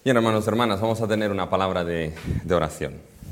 Bien, hermanos y hermanas, vamos a tener una palabra de oración.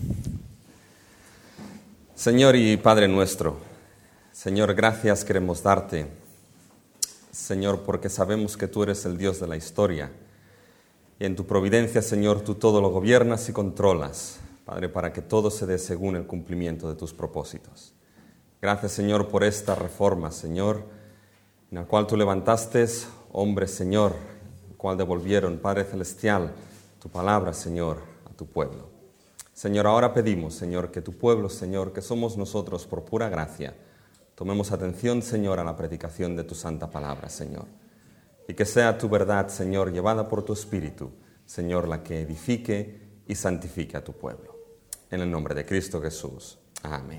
Señor y Padre nuestro, Señor, gracias queremos darte, Señor, porque sabemos que tú eres el Dios de la historia. Y en tu providencia, Señor, tú todo lo gobiernas y controlas, Padre, para que todo se dé según el cumplimiento de tus propósitos. Gracias, Señor, por esta reforma, Señor, en la cual tú levantaste hombres, Señor, el cual devolvieron, Padre Celestial, tu palabra, Señor, a tu pueblo. Señor, ahora pedimos, Señor, que tu pueblo, Señor, que somos nosotros por pura gracia, tomemos atención, Señor, a la predicación de tu santa palabra, Señor. Y que sea tu verdad, Señor, llevada por tu Espíritu, Señor, la que edifique y santifique a tu pueblo. En el nombre de Cristo Jesús. Amén.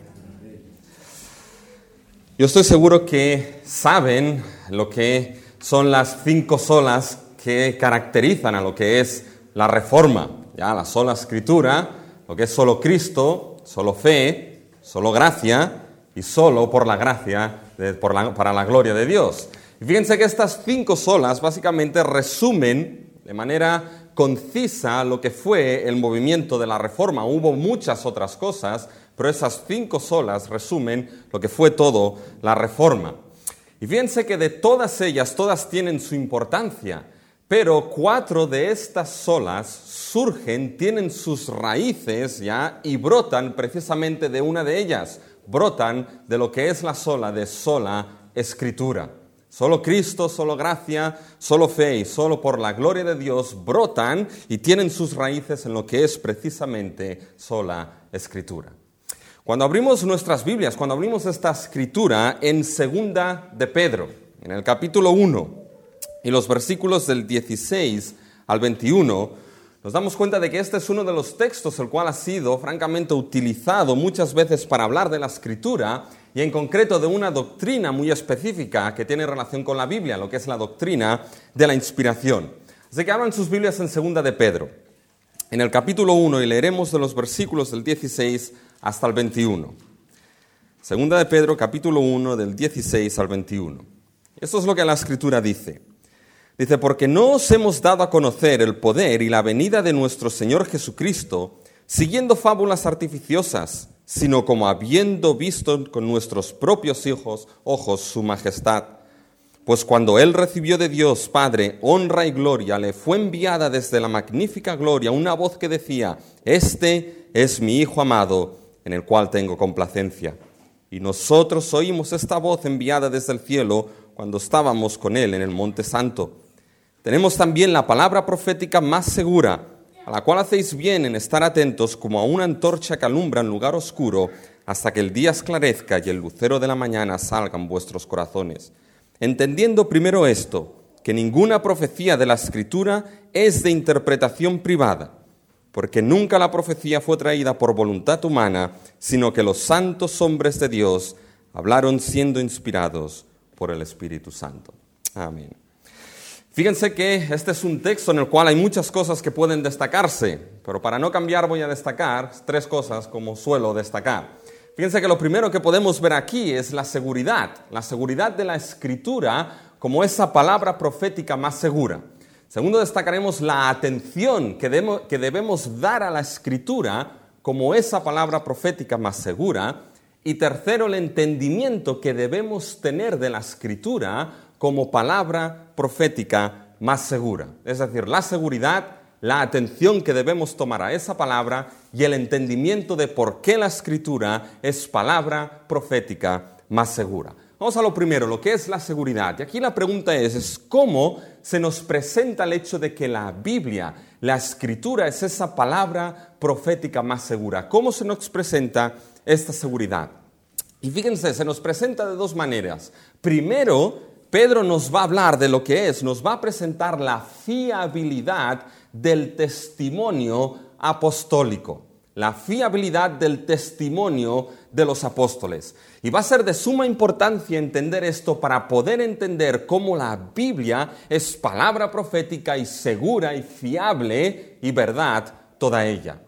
Yo estoy seguro que saben lo que son las 5 solas que caracterizan a lo que es la Reforma. Ya, la sola Escritura, lo que es solo Cristo, solo fe, solo gracia y solo por la gracia, para la gloria de Dios. Y fíjense que estas 5 solas básicamente resumen de manera concisa lo que fue el movimiento de la Reforma. Hubo muchas otras cosas, pero esas 5 solas resumen lo que fue todo la Reforma. Y fíjense que de todas ellas, todas tienen su importancia, pero 4 de estas solas surgen, tienen sus raíces ya y brotan precisamente de una de ellas. Brotan de lo que es la sola de sola Escritura. Solo Cristo, solo gracia, solo fe y solo por la gloria de Dios brotan y tienen sus raíces en lo que es precisamente sola Escritura. Cuando abrimos nuestras Biblias, cuando abrimos esta Escritura en Segunda de Pedro, en el capítulo 1 y los versículos del 16 al 21, nos damos cuenta de que este es uno de los textos el cual ha sido francamente utilizado muchas veces para hablar de la Escritura y en concreto de una doctrina muy específica que tiene relación con la Biblia, lo que es la doctrina de la inspiración. Así que abran sus Biblias en Segunda de Pedro, en el capítulo 1, y leeremos de los versículos del 16 hasta el 21. Segunda de Pedro, capítulo 1, del 16 al 21. Esto es lo que la Escritura dice. Dice, porque no os hemos dado a conocer el poder y la venida de nuestro Señor Jesucristo, siguiendo fábulas artificiosas, sino como habiendo visto con nuestros propios ojos su majestad. Pues cuando Él recibió de Dios Padre honra y gloria, le fue enviada desde la magnífica gloria una voz que decía, este es mi Hijo amado, en el cual tengo complacencia. Y nosotros oímos esta voz enviada desde el cielo cuando estábamos con Él en el Monte Santo. Tenemos también la palabra profética más segura, a la cual hacéis bien en estar atentos como a una antorcha que alumbra en lugar oscuro, hasta que el día esclarezca y el lucero de la mañana salga en vuestros corazones. Entendiendo primero esto, que ninguna profecía de la Escritura es de interpretación privada, porque nunca la profecía fue traída por voluntad humana, sino que los santos hombres de Dios hablaron siendo inspirados por el Espíritu Santo. Amén. Fíjense que este es un texto en el cual hay muchas cosas que pueden destacarse, pero para no cambiar voy a destacar 3 cosas como suelo destacar. Fíjense que lo primero que podemos ver aquí es la seguridad de la Escritura como esa palabra profética más segura. Segundo, destacaremos la atención que debemos dar a la Escritura como esa palabra profética más segura. Y tercero, el entendimiento que debemos tener de la Escritura como palabra profética más segura. Es decir, la seguridad, la atención que debemos tomar a esa palabra y el entendimiento de por qué la Escritura es palabra profética más segura. Vamos a lo primero, lo que es la seguridad. Y aquí la pregunta es ¿cómo se nos presenta el hecho de que la Biblia, la Escritura, es esa palabra profética más segura? ¿Cómo se nos presenta esta seguridad? Y fíjense, se nos presenta de 2 maneras. Primero, Pedro nos va a hablar de lo que nos va a presentar la fiabilidad del testimonio apostólico. La fiabilidad del testimonio de los apóstoles. Y va a ser de suma importancia entender esto para poder entender cómo la Biblia es palabra profética y segura y fiable y verdad toda ella.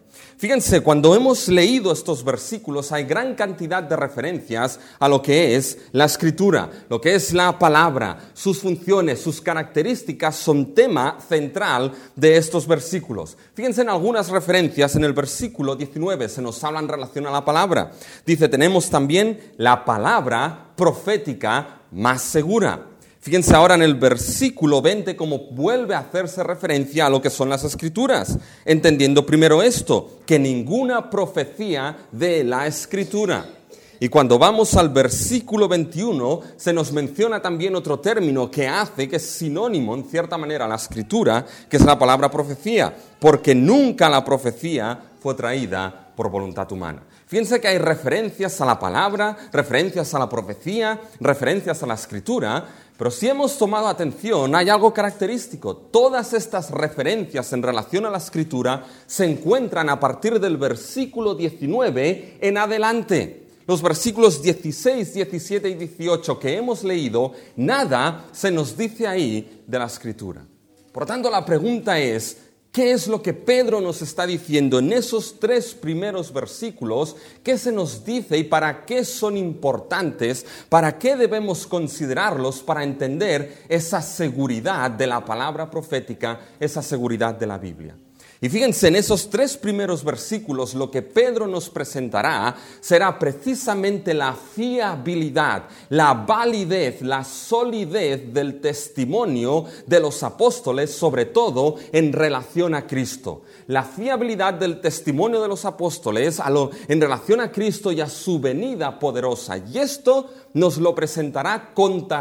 Fíjense, cuando hemos leído estos versículos hay gran cantidad de referencias a lo que es la Escritura, lo que es la palabra, sus funciones, sus características son tema central de estos versículos. Fíjense en algunas referencias. En el versículo 19 se nos habla en relación a la palabra. Dice, tenemos también la palabra profética más segura. Fíjense ahora en el versículo 20 cómo vuelve a hacerse referencia a lo que son las Escrituras, entendiendo primero esto, que ninguna profecía de la Escritura. Y cuando vamos al versículo 21, se nos menciona también otro término que es sinónimo en cierta manera a la Escritura, que es la palabra profecía, porque nunca la profecía fue traída por voluntad humana. Fíjense que hay referencias a la palabra, referencias a la profecía, referencias a la Escritura, pero si hemos tomado atención, hay algo característico. Todas estas referencias en relación a la Escritura se encuentran a partir del versículo 19 en adelante. Los versículos 16, 17 y 18 que hemos leído, nada se nos dice ahí de la Escritura. Por tanto, la pregunta es, ¿qué es lo que Pedro nos está diciendo en esos 3 primeros versículos? ¿Qué se nos dice y para qué son importantes? ¿Para qué debemos considerarlos para entender esa seguridad de la palabra profética, esa seguridad de la Biblia? Y fíjense, en esos 3 primeros versículos lo que Pedro nos presentará será precisamente la fiabilidad, la validez, la solidez del testimonio de los apóstoles, sobre todo en relación a Cristo. La fiabilidad del testimonio de los apóstoles en relación a Cristo y a su venida poderosa. Y esto nos lo presentará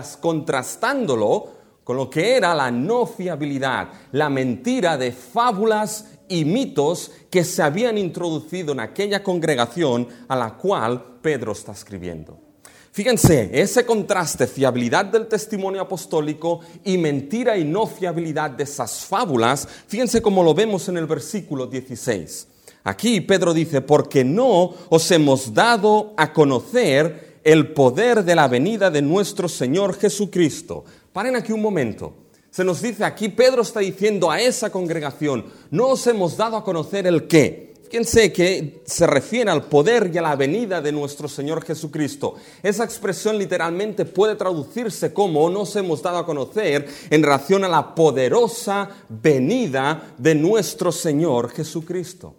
contrastándolo con lo que era la no fiabilidad, la mentira de fábulas y mitos que se habían introducido en aquella congregación a la cual Pedro está escribiendo. Fíjense, ese contraste, fiabilidad del testimonio apostólico y mentira y no fiabilidad de esas fábulas, fíjense cómo lo vemos en el versículo 16. Aquí Pedro dice, porque no os hemos dado a conocer el poder de la venida de nuestro Señor Jesucristo. Paren aquí un momento. Se nos dice aquí, Pedro está diciendo a esa congregación, no os hemos dado a conocer el qué. Fíjense que se refiere al poder y a la venida de nuestro Señor Jesucristo. Esa expresión literalmente puede traducirse como nos hemos dado a conocer en relación a la poderosa venida de nuestro Señor Jesucristo.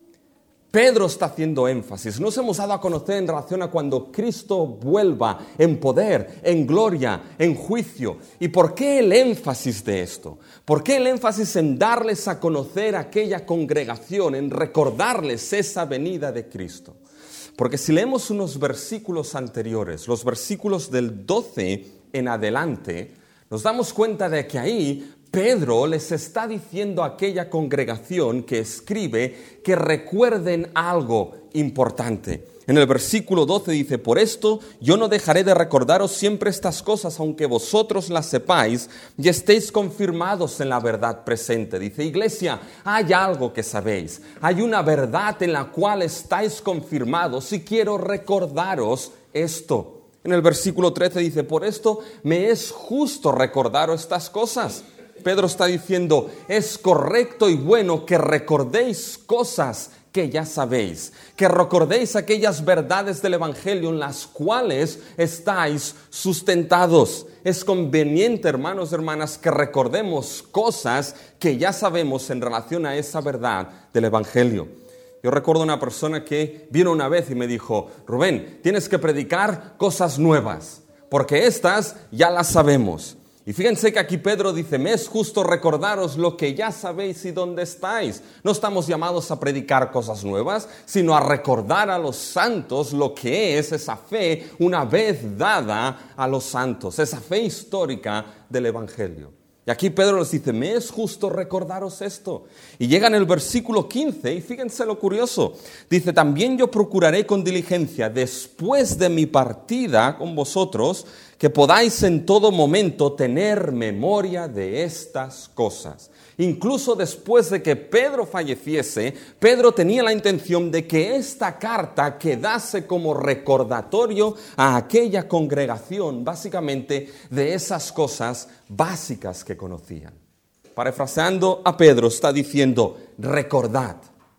Pedro está haciendo énfasis. Nos hemos dado a conocer en relación a cuando Cristo vuelva en poder, en gloria, en juicio. ¿Y por qué el énfasis de esto? ¿Por qué el énfasis en darles a conocer a aquella congregación, en recordarles esa venida de Cristo? Porque si leemos unos versículos anteriores, los versículos del 12 en adelante, nos damos cuenta de que ahí Pedro les está diciendo a aquella congregación que escribe que recuerden algo importante. En el versículo 12 dice, por esto yo no dejaré de recordaros siempre estas cosas, aunque vosotros las sepáis y estéis confirmados en la verdad presente. Dice, iglesia, hay algo que sabéis, hay una verdad en la cual estáis confirmados y quiero recordaros esto. En el versículo 13 dice, por esto me es justo recordaros estas cosas. Pedro está diciendo, es correcto y bueno que recordéis cosas que ya sabéis, que recordéis aquellas verdades del Evangelio en las cuales estáis sustentados. Es conveniente, hermanos y hermanas, que recordemos cosas que ya sabemos en relación a esa verdad del Evangelio. Yo recuerdo una persona que vino una vez y me dijo, Rubén, tienes que predicar cosas nuevas, porque estas ya las sabemos. Y fíjense que aquí Pedro dice, me es justo recordaros lo que ya sabéis y dónde estáis. No estamos llamados a predicar cosas nuevas, sino a recordar a los santos lo que es esa fe una vez dada a los santos, esa fe histórica del Evangelio. Y aquí Pedro les dice, me es justo recordaros esto. Y llega en el versículo 15, y fíjense lo curioso. Dice, también yo procuraré con diligencia, después de mi partida con vosotros, que podáis en todo momento tener memoria de estas cosas. Incluso después de que Pedro falleciese, Pedro tenía la intención de que esta carta quedase como recordatorio a aquella congregación, básicamente de esas cosas básicas que conocían. Parafraseando a Pedro, está diciendo, recordad,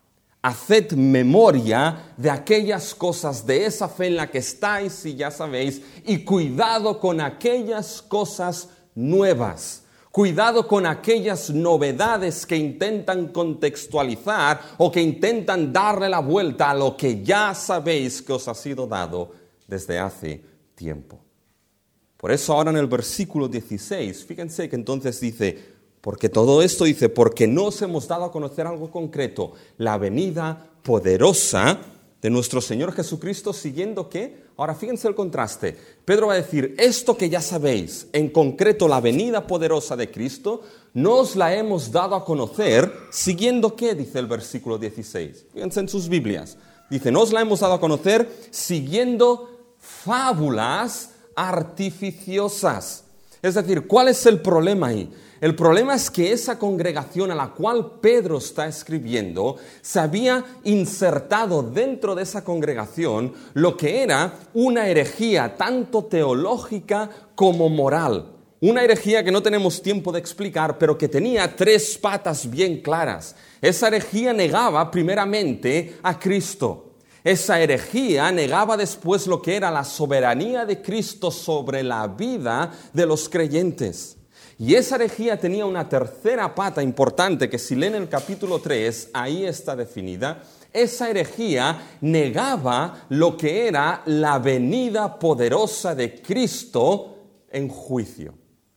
haced memoria de aquellas cosas, de esa fe en la que estáis y ya sabéis, y cuidado con aquellas cosas nuevas. Cuidado con aquellas novedades que intentan contextualizar o que intentan darle la vuelta a lo que ya sabéis que os ha sido dado desde hace tiempo. Por eso ahora en el versículo 16, fíjense que entonces dice, porque todo esto dice, porque no os hemos dado a conocer algo concreto, la venida poderosa de nuestro Señor Jesucristo, siguiendo ¿qué? Ahora fíjense el contraste. Pedro va a decir, esto que ya sabéis, en concreto la venida poderosa de Cristo, no os la hemos dado a conocer, siguiendo ¿qué? Dice el versículo 16. Fíjense en sus Biblias. Dice, no os la hemos dado a conocer siguiendo fábulas artificiosas. Es decir, ¿cuál es el problema ahí? El problema es que esa congregación a la cual Pedro está escribiendo se había insertado dentro de esa congregación lo que era una herejía tanto teológica como moral. Una herejía que no tenemos tiempo de explicar, pero que tenía 3 patas bien claras. Esa herejía negaba primeramente a Cristo. Esa herejía negaba después lo que era la soberanía de Cristo sobre la vida de los creyentes. Y esa herejía tenía una tercera pata importante que si leen el capítulo 3, ahí está definida. Esa herejía negaba lo que era la venida poderosa de Cristo en juicio.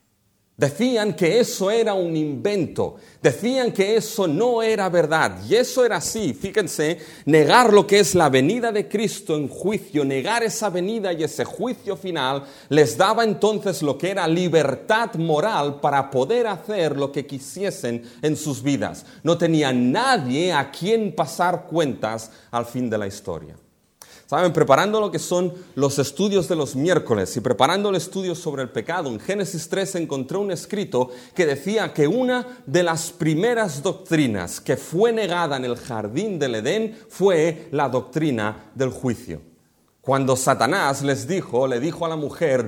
Decían que eso era un invento, decían que eso no era verdad, y eso era así. Fíjense, negar lo que es la venida de Cristo en juicio, negar esa venida y ese juicio final, les daba entonces lo que era libertad moral para poder hacer lo que quisiesen en sus vidas. No tenía nadie a quien pasar cuentas al fin de la historia. ¿Saben? Preparando lo que son los estudios de los miércoles y preparando el estudio sobre el pecado, en Génesis 3 encontré un escrito que decía que una de las primeras doctrinas que fue negada en el jardín del Edén fue la doctrina del juicio. Cuando Satanás le dijo a la mujer,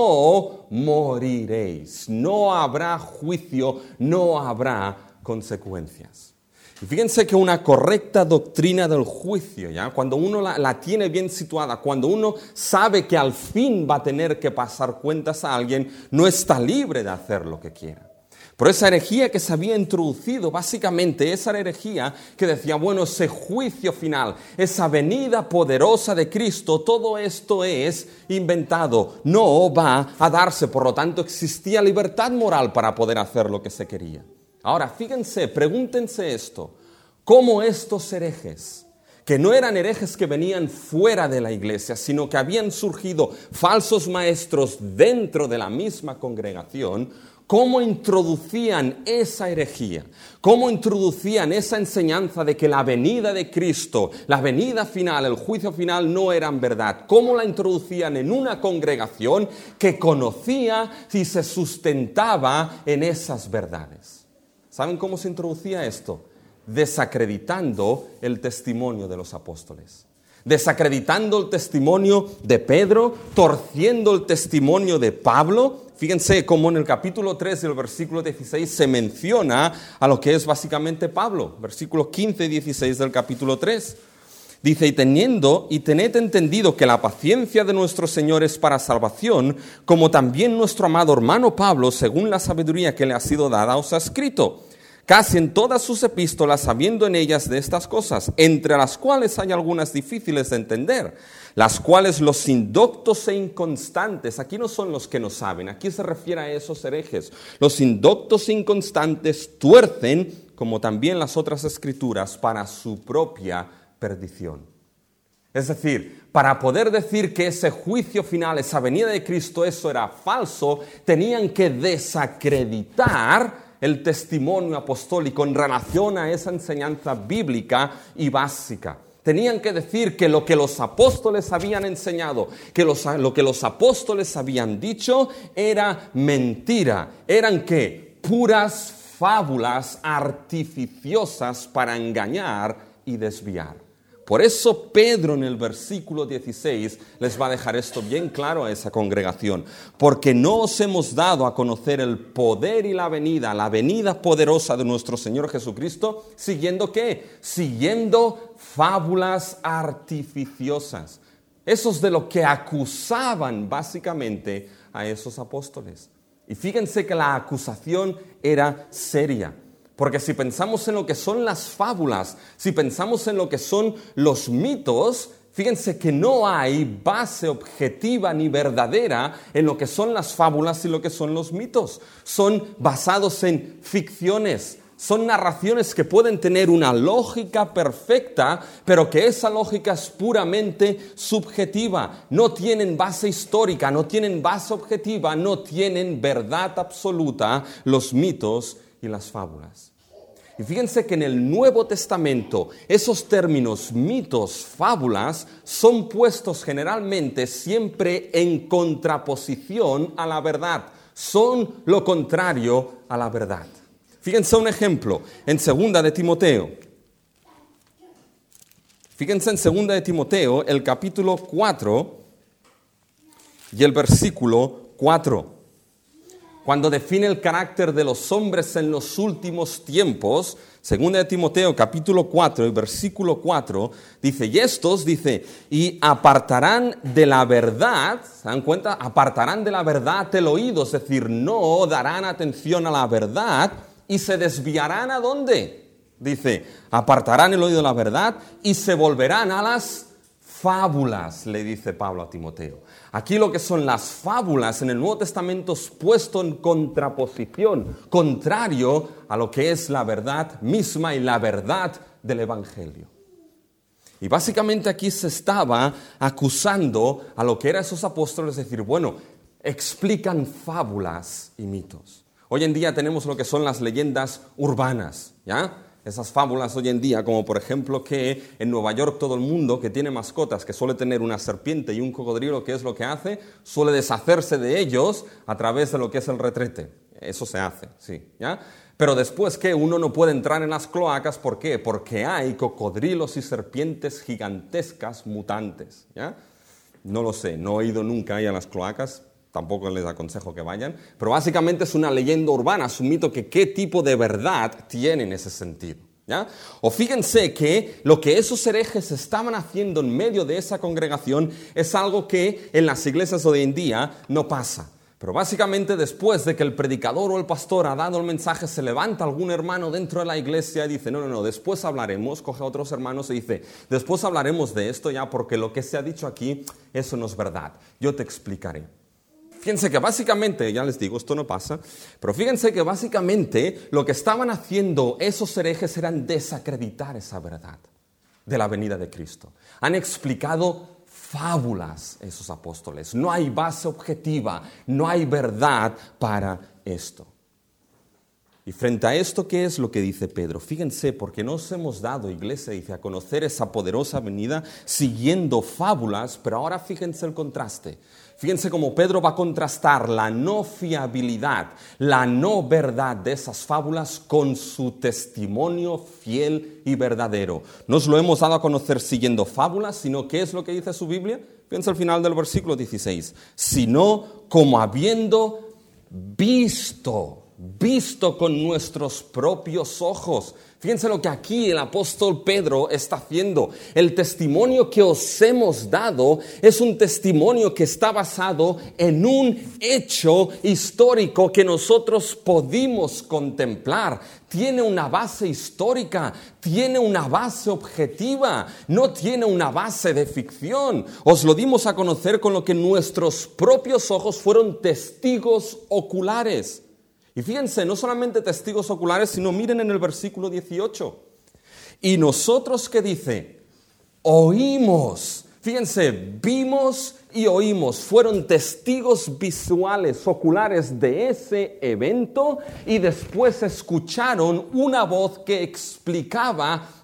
no moriréis, no habrá juicio, no habrá consecuencias. Y fíjense que una correcta doctrina del juicio, ¿ya? Cuando uno la tiene bien situada, cuando uno sabe que al fin va a tener que pasar cuentas a alguien, no está libre de hacer lo que quiera. Pero esa herejía que se había introducido, básicamente esa herejía que decía, bueno, ese juicio final, esa venida poderosa de Cristo, todo esto es inventado, no va a darse, por lo tanto existía libertad moral para poder hacer lo que se quería. Ahora, fíjense, pregúntense esto, ¿cómo estos herejes, que no eran herejes que venían fuera de la iglesia, sino que habían surgido falsos maestros dentro de la misma congregación, cómo introducían esa herejía, cómo introducían esa enseñanza de que la venida de Cristo, la venida final, el juicio final no eran verdad? ¿Cómo la introducían en una congregación que conocía y se sustentaba en esas verdades? ¿Saben cómo se introducía esto? Desacreditando el testimonio de los apóstoles. Desacreditando el testimonio de Pedro, torciendo el testimonio de Pablo. Fíjense cómo en el capítulo 3 del versículo 16 se menciona a lo que es básicamente Pablo. Versículos 15 y 16 del capítulo 3. Dice, y tened entendido que la paciencia de nuestro Señor es para salvación, como también nuestro amado hermano Pablo, según la sabiduría que le ha sido dada, os ha escrito, casi en todas sus epístolas, sabiendo en ellas de estas cosas, entre las cuales hay algunas difíciles de entender, las cuales los indoctos e inconstantes, aquí no son los que no saben, aquí se refiere a esos herejes, los indoctos e inconstantes tuercen, como también las otras escrituras, para su propia perdición. Es decir, para poder decir que ese juicio final, esa venida de Cristo, eso era falso, tenían que desacreditar el testimonio apostólico en relación a esa enseñanza bíblica y básica. Tenían que decir que lo que los apóstoles habían enseñado, lo que los apóstoles habían dicho era mentira. ¿Eran qué? Puras fábulas artificiosas para engañar y desviar. Por eso Pedro en el versículo 16 les va a dejar esto bien claro a esa congregación. Porque no os hemos dado a conocer el poder y la venida poderosa de nuestro Señor Jesucristo, ¿siguiendo qué? Siguiendo fábulas artificiosas. Eso es de lo que acusaban básicamente a esos apóstoles. Y fíjense que la acusación era seria. Porque si pensamos en lo que son las fábulas, si pensamos en lo que son los mitos, fíjense que no hay base objetiva ni verdadera en lo que son las fábulas y lo que son los mitos. Son basados en ficciones. Son narraciones que pueden tener una lógica perfecta, pero que esa lógica es puramente subjetiva. No tienen base histórica, no tienen base objetiva, no tienen verdad absoluta los mitos y las fábulas. Y fíjense que en el Nuevo Testamento esos términos mitos, fábulas, son puestos generalmente siempre en contraposición a la verdad. Son lo contrario a la verdad. Fíjense un ejemplo en 2 de Timoteo. Fíjense en 2 de Timoteo, el capítulo 4 y el versículo 4. Cuando define el carácter de los hombres en los últimos tiempos, 2 de Timoteo, capítulo 4, el versículo 4, dice, y estos, dice, y apartarán de la verdad, ¿se dan cuenta? Apartarán de la verdad el oído, es decir, no darán atención a la verdad, y se desviarán ¿a dónde? Dice, apartarán el oído de la verdad y se volverán a las fábulas, le dice Pablo a Timoteo. Aquí lo que son las fábulas en el Nuevo Testamento es puesto en contraposición, contrario a lo que es la verdad misma y la verdad del Evangelio. Y básicamente aquí se estaba acusando a lo que eran esos apóstoles, es decir, bueno, explican fábulas y mitos. Hoy en día tenemos lo que son las leyendas urbanas, ¿ya? Esas fábulas hoy en día, como por ejemplo que en Nueva York todo el mundo que tiene mascotas, que suele tener una serpiente y un cocodrilo, ¿qué es lo que hace? Suele deshacerse de ellos a través de lo que es el retrete. Eso se hace, sí, ¿ya? Pero después que uno no puede entrar en las cloacas, ¿por qué? Porque hay cocodrilos y serpientes gigantescas mutantes, ¿ya? No lo sé, no he ido nunca ahí a las cloacas. Tampoco les aconsejo que vayan, pero básicamente es una leyenda urbana, es un mito que qué tipo de verdad tiene en ese sentido, ¿ya? O fíjense que lo que esos herejes estaban haciendo en medio de esa congregación es algo que en las iglesias hoy en día no pasa. Pero básicamente después de que el predicador o el pastor ha dado el mensaje, se levanta algún hermano dentro de la iglesia y dice, no, después hablaremos, coge a otros hermanos y dice, después hablaremos de esto ya porque lo que se ha dicho aquí, eso no es verdad, yo te explicaré. Fíjense que básicamente, ya les digo, esto no pasa, pero fíjense que básicamente lo que estaban haciendo esos herejes eran desacreditar esa verdad de la venida de Cristo. Han explicado fábulas esos apóstoles. No hay base objetiva, no hay verdad para esto. Y frente a esto, ¿qué es lo que dice Pedro? Fíjense, porque nos hemos dado, iglesia, dice, a conocer esa poderosa venida siguiendo fábulas, pero ahora fíjense el contraste. Fíjense cómo Pedro va a contrastar la no fiabilidad, la no verdad de esas fábulas con su testimonio fiel y verdadero. No os lo hemos dado a conocer siguiendo fábulas, sino ¿qué es lo que dice su Biblia? Fíjense al final del versículo 16. Sino como habiendo visto con nuestros propios ojos. Fíjense lo que aquí el apóstol Pedro está haciendo. El testimonio que os hemos dado es un testimonio que está basado en un hecho histórico que nosotros pudimos contemplar. Tiene una base histórica, tiene una base objetiva, no tiene una base de ficción. Os lo dimos a conocer con lo que nuestros propios ojos fueron testigos oculares. Y fíjense, no solamente testigos oculares, sino miren en el versículo 18. Y nosotros, ¿qué dice? Oímos. Fíjense, vimos y oímos. Fueron testigos visuales, oculares de ese evento y después escucharon una voz que explicaba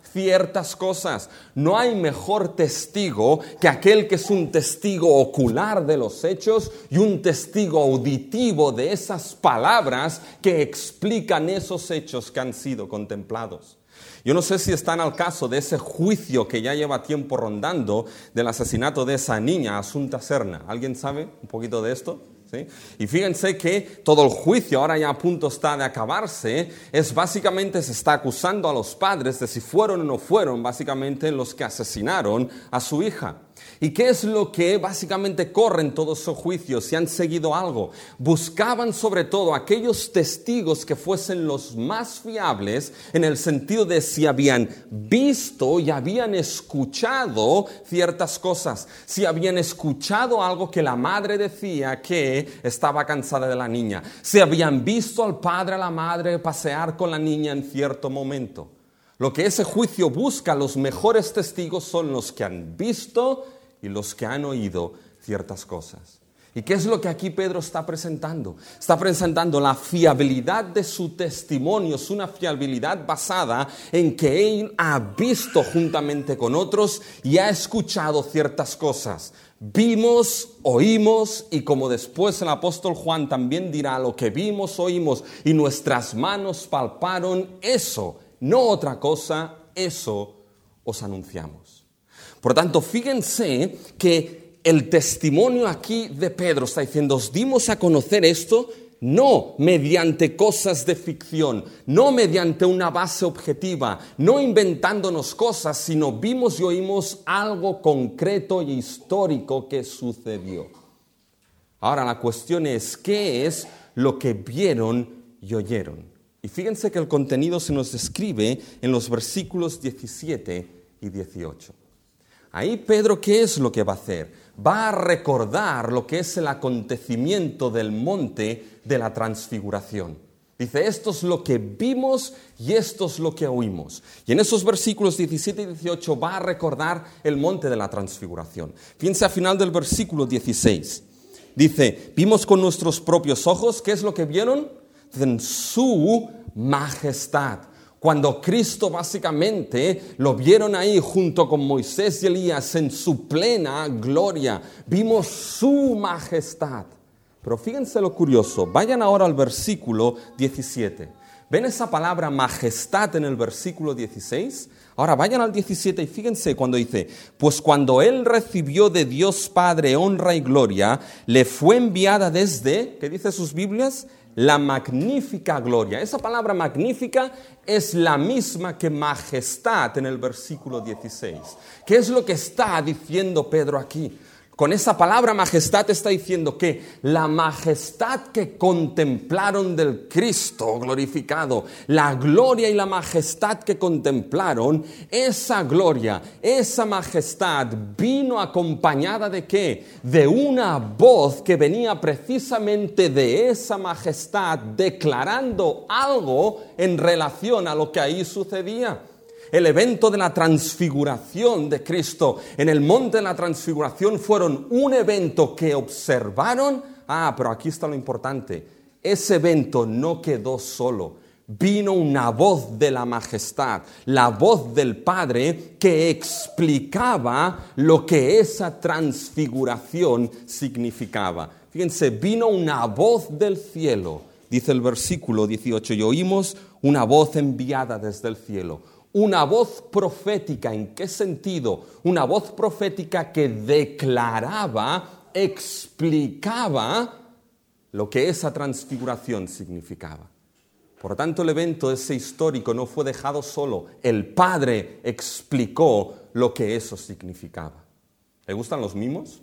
ciertas cosas. No hay mejor testigo que aquel que es un testigo ocular de los hechos y un testigo auditivo de esas palabras que explican esos hechos que han sido contemplados. Yo no sé si están al caso de ese juicio que ya lleva tiempo rondando del asesinato de esa niña, Asunta Serna. ¿Alguien sabe un poquito de esto? ¿Sí? Y fíjense que todo el juicio ahora ya a punto está de acabarse, básicamente se está acusando a los padres de si fueron o no fueron básicamente los que asesinaron a su hija. ¿Y qué es lo que básicamente corre en todos esos juicios? Si han seguido algo, buscaban sobre todo aquellos testigos que fuesen los más fiables en el sentido de si habían visto y habían escuchado ciertas cosas, si habían escuchado algo que la madre decía que estaba cansada de la niña, si habían visto al padre a la madre pasear con la niña en cierto momento. Lo que ese juicio busca, los mejores testigos son los que han visto y los que han oído ciertas cosas. ¿Y qué es lo que aquí Pedro está presentando? Está presentando la fiabilidad de su testimonio, es una fiabilidad basada en que él ha visto juntamente con otros y ha escuchado ciertas cosas. Vimos, oímos y como después el apóstol Juan también dirá, lo que vimos, oímos y nuestras manos palparon, eso, no otra cosa, eso os anunciamos. Por tanto, fíjense que el testimonio aquí de Pedro está diciendo, os dimos a conocer esto no mediante cosas de ficción, no mediante una base objetiva, no inventándonos cosas, sino vimos y oímos algo concreto y histórico que sucedió. Ahora la cuestión es, ¿qué es lo que vieron y oyeron? Y fíjense que el contenido se nos describe en los versículos 17 y 18. Ahí Pedro, ¿qué es lo que va a hacer? Va a recordar lo que es el acontecimiento del monte de la transfiguración. Dice, esto es lo que vimos y esto es lo que oímos. Y en esos versículos 17 y 18 va a recordar el monte de la transfiguración. Fíjense al final del versículo 16. Dice, vimos con nuestros propios ojos, ¿qué es lo que vieron? En su majestad. Cuando Cristo básicamente lo vieron ahí junto con Moisés y Elías en su plena gloria, vimos su majestad. Pero fíjense lo curioso, vayan ahora al versículo 17. ¿Ven esa palabra majestad en el versículo 16? Ahora vayan al 17 y fíjense cuando dice, pues cuando él recibió de Dios Padre honra y gloria, le fue enviada desde, ¿qué dice sus Biblias? La magnífica gloria. Esa palabra magnífica es la misma que majestad en el versículo 16. ¿Qué es lo que está diciendo Pedro aquí? Con esa palabra majestad está diciendo que la majestad que contemplaron del Cristo glorificado, la gloria y la majestad que contemplaron, esa gloria, esa majestad vino acompañada ¿de qué? De una voz que venía precisamente de esa majestad declarando algo en relación a lo que ahí sucedía. El evento de la transfiguración de Cristo en el monte de la transfiguración fueron un evento que observaron. Pero aquí está lo importante. Ese evento no quedó solo. Vino una voz de la majestad, la voz del Padre que explicaba lo que esa transfiguración significaba. Fíjense, vino una voz del cielo, dice el versículo 18, y oímos una voz enviada desde el cielo. Una voz profética, ¿en qué sentido? Una voz profética que declaraba, explicaba lo que esa transfiguración significaba. Por tanto, el evento ese histórico no fue dejado solo. El Padre explicó lo que eso significaba. ¿Le gustan los mimos?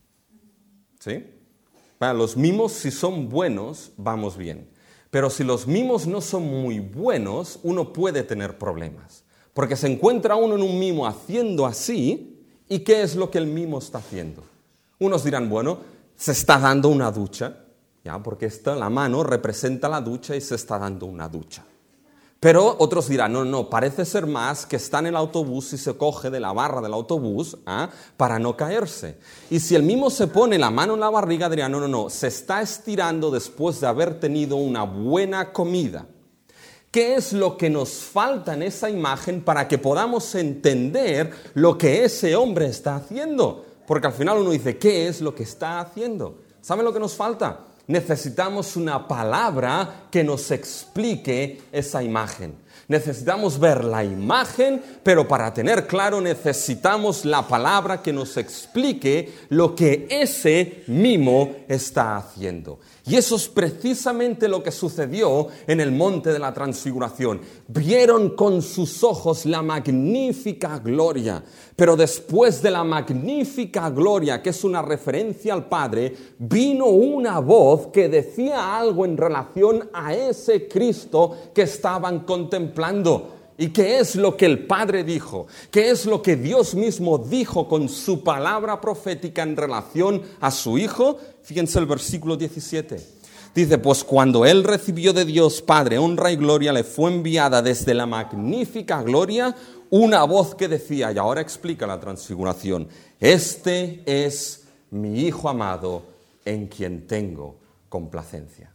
¿Sí? Para los mimos, si son buenos, vamos bien. Pero si los mimos no son muy buenos, uno puede tener problemas. Porque se encuentra uno en un mimo haciendo así, ¿y qué es lo que el mimo está haciendo? Unos dirán, bueno, se está dando una ducha, ¿ya? Porque la mano representa la ducha y se está dando una ducha. Pero otros dirán, no, parece ser más que está en el autobús y se coge de la barra del autobús para no caerse. Y si el mimo se pone la mano en la barriga, dirán, no, se está estirando después de haber tenido una buena comida. ¿Qué es lo que nos falta en esa imagen para que podamos entender lo que ese hombre está haciendo? Porque al final uno dice, ¿qué es lo que está haciendo? ¿Saben lo que nos falta? Necesitamos una palabra que nos explique esa imagen. Necesitamos ver la imagen, pero para tener claro necesitamos la palabra que nos explique lo que ese mimo está haciendo. Y eso es precisamente lo que sucedió en el monte de la transfiguración. Vieron con sus ojos la magnífica gloria, pero después de la magnífica gloria, que es una referencia al Padre, vino una voz que decía algo en relación a ese Cristo que estaban contemplando. ¿Y qué es lo que el Padre dijo? ¿Qué es lo que Dios mismo dijo con su palabra profética en relación a su Hijo? Fíjense el versículo 17. Dice, pues cuando Él recibió de Dios Padre honra y gloria, le fue enviada desde la magnífica gloria una voz que decía, y ahora explica la transfiguración, este es mi Hijo amado en quien tengo complacencia.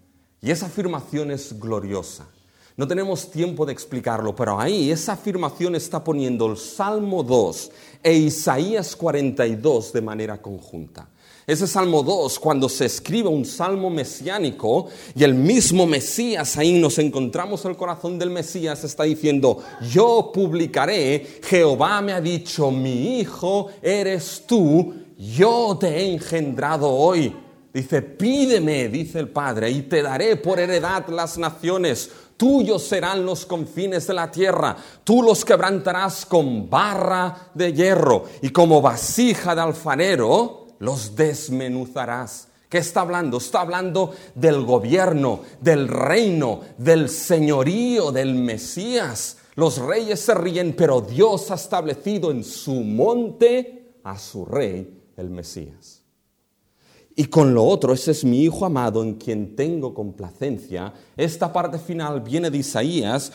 Y esa afirmación es gloriosa. No tenemos tiempo de explicarlo, pero ahí esa afirmación está poniendo el Salmo 2 e Isaías 42 de manera conjunta. Ese Salmo 2, cuando se escribe un salmo mesiánico y el mismo Mesías, ahí nos encontramos el corazón del Mesías, está diciendo, yo publicaré, Jehová me ha dicho, mi hijo eres tú, yo te he engendrado hoy. Dice, pídeme, dice el Padre, y te daré por heredad las naciones. Tuyos serán los confines de la tierra. Tú los quebrantarás con barra de hierro y como vasija de alfarero los desmenuzarás. ¿Qué está hablando? Está hablando del gobierno, del reino, del señorío del Mesías. Los reyes se ríen, pero Dios ha establecido en su monte a su rey, el Mesías. Y con lo otro, ese es mi Hijo amado en quien tengo complacencia. Esta parte final viene de Isaías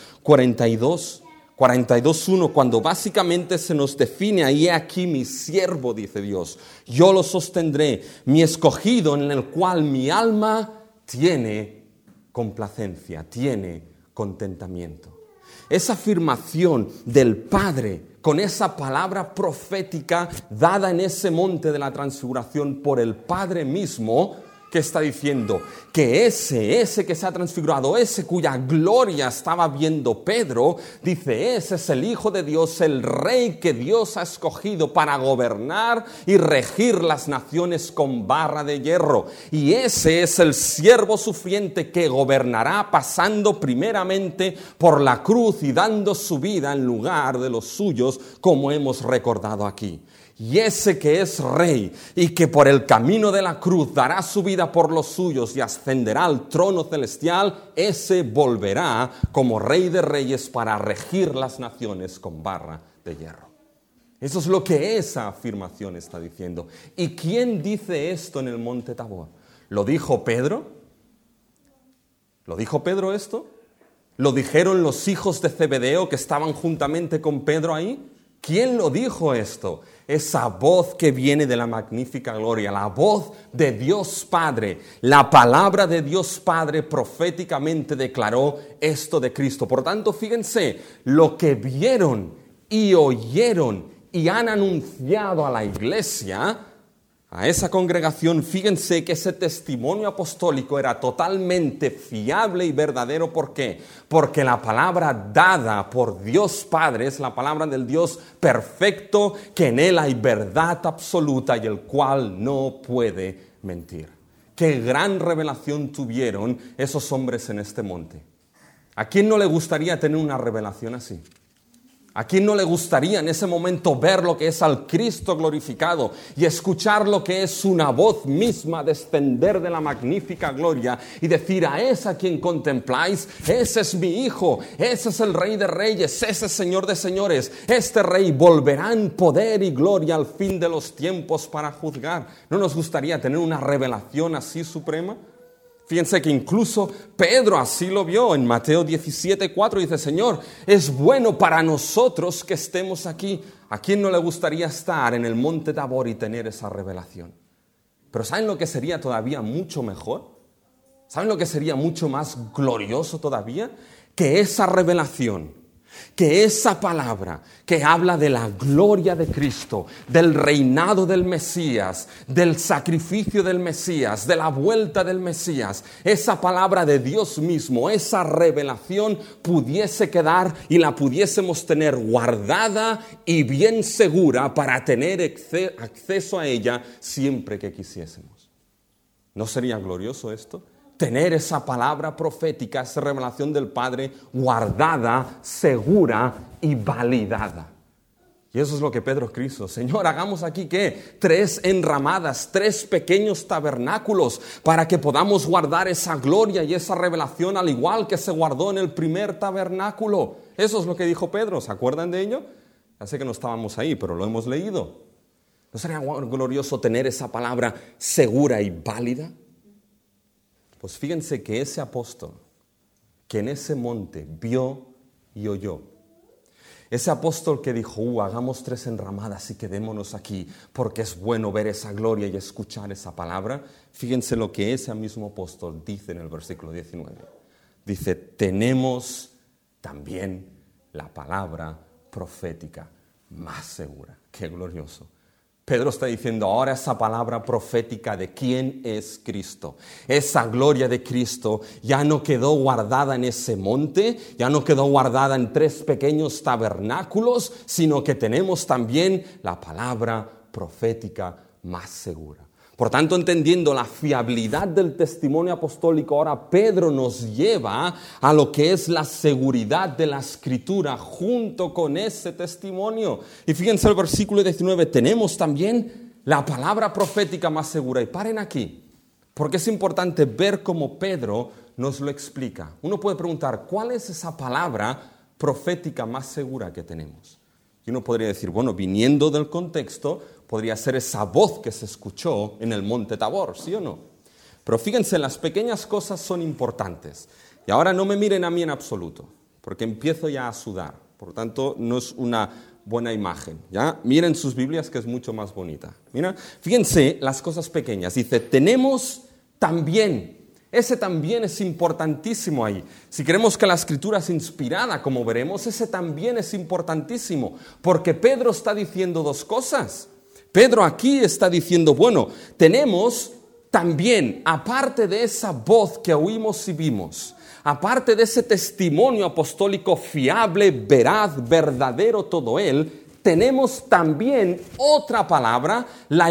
42:1, cuando básicamente se nos define, ahí aquí mi siervo, dice Dios. Yo lo sostendré, mi escogido en el cual mi alma tiene complacencia, tiene contentamiento. Esa afirmación del Padre con esa palabra profética dada en ese monte de la transfiguración por el Padre mismo, que está diciendo que ese que se ha transfigurado, ese cuya gloria estaba viendo Pedro, dice, ese es el Hijo de Dios, el Rey que Dios ha escogido para gobernar y regir las naciones con barra de hierro. Y ese es el siervo sufriente que gobernará pasando primeramente por la cruz y dando su vida en lugar de los suyos, como hemos recordado aquí. Y ese que es rey y que por el camino de la cruz dará su vida por los suyos y ascenderá al trono celestial, ese volverá como rey de reyes para regir las naciones con barra de hierro. Eso es lo que esa afirmación está diciendo. ¿Y quién dice esto en el monte Tabor? ¿Lo dijo Pedro? ¿Lo dijo Pedro esto? ¿Lo dijeron los hijos de Zebedeo que estaban juntamente con Pedro ahí? ¿Quién lo dijo esto? Esa voz que viene de la magnífica gloria, la voz de Dios Padre, la palabra de Dios Padre proféticamente declaró esto de Cristo. Por tanto, fíjense, lo que vieron y oyeron y han anunciado a la iglesia, a esa congregación, fíjense que ese testimonio apostólico era totalmente fiable y verdadero. ¿Por qué? Porque la palabra dada por Dios Padre es la palabra del Dios perfecto, que en Él hay verdad absoluta y el cual no puede mentir. Qué gran revelación tuvieron esos hombres en este monte. ¿A quién no le gustaría tener una revelación así? ¿A quién no le gustaría en ese momento ver lo que es al Cristo glorificado y escuchar lo que es una voz misma descender de la magnífica gloria y decir, a ese a quien contempláis, ese es mi Hijo, ese es el Rey de Reyes, ese es Señor de Señores, este Rey volverá en poder y gloria al fin de los tiempos para juzgar? ¿No nos gustaría tener una revelación así suprema? Fíjense que incluso Pedro así lo vio en Mateo 17:4. Dice, Señor, es bueno para nosotros que estemos aquí. ¿A quién no le gustaría estar en el monte Tabor y tener esa revelación? Pero ¿saben lo que sería todavía mucho mejor? ¿Saben lo que sería mucho más glorioso todavía? que esa revelación, que esa palabra que habla de la gloria de Cristo, del reinado del Mesías, del sacrificio del Mesías, de la vuelta del Mesías, esa palabra de Dios mismo, esa revelación pudiese quedar y la pudiésemos tener guardada y bien segura para tener acceso a ella siempre que quisiésemos. ¿No sería glorioso esto? Tener esa palabra profética, esa revelación del Padre guardada, segura y validada. Y eso es lo que Pedro quiso. Señor, hagamos aquí, ¿qué? 3 enramadas, 3 pequeños tabernáculos para que podamos guardar esa gloria y esa revelación al igual que se guardó en el primer tabernáculo. Eso es lo que dijo Pedro. ¿Se acuerdan de ello? Ya sé que no estábamos ahí, pero lo hemos leído. ¿No sería glorioso tener esa palabra segura y válida? Pues fíjense que ese apóstol, que en ese monte vio y oyó, ese apóstol que dijo, hagamos 3 enramadas y quedémonos aquí, porque es bueno ver esa gloria y escuchar esa palabra, fíjense lo que ese mismo apóstol dice en el versículo 19. Dice, tenemos también la palabra profética más segura. ¡Qué glorioso! Pedro está diciendo ahora esa palabra profética de quién es Cristo. Esa gloria de Cristo ya no quedó guardada en ese monte, ya no quedó guardada en 3 pequeños tabernáculos, sino que tenemos también la palabra profética más segura. Por tanto, entendiendo la fiabilidad del testimonio apostólico, ahora Pedro nos lleva a lo que es la seguridad de la Escritura junto con ese testimonio. Y fíjense el versículo 19, tenemos también la palabra profética más segura. Y paren aquí, porque es importante ver cómo Pedro nos lo explica. Uno puede preguntar, ¿cuál es esa palabra profética más segura que tenemos? Y uno podría decir, bueno, viniendo del contexto, podría ser esa voz que se escuchó en el monte Tabor, ¿sí o no? Pero fíjense, las pequeñas cosas son importantes. Y ahora no me miren a mí en absoluto, porque empiezo ya a sudar. Por lo tanto, no es una buena imagen, ¿ya? Miren sus Biblias, que es mucho más bonita. Mira, fíjense las cosas pequeñas. Dice, tenemos también. Ese también es importantísimo ahí. Si queremos que la Escritura es inspirada, como veremos, ese también es importantísimo. Porque Pedro está diciendo 2 cosas. Pedro aquí está diciendo, bueno, tenemos también, aparte de esa voz que oímos y vimos, aparte de ese testimonio apostólico fiable, veraz, verdadero todo él, tenemos también otra palabra,